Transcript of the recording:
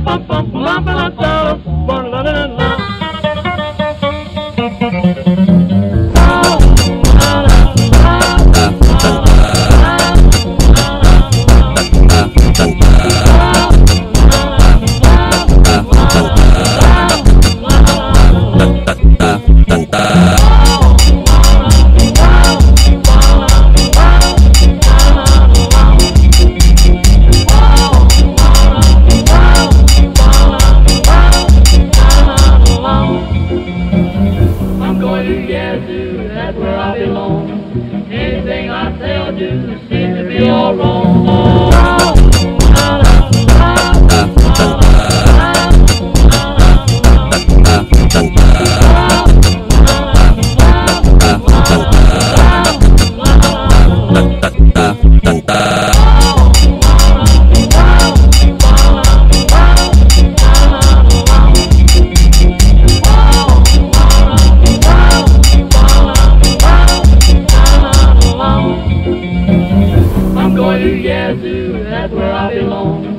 I'm going to Yazoo, that's where I belong. Anything I say or do seems to be all wrong. I'm going to Yazoo, that's where I belong.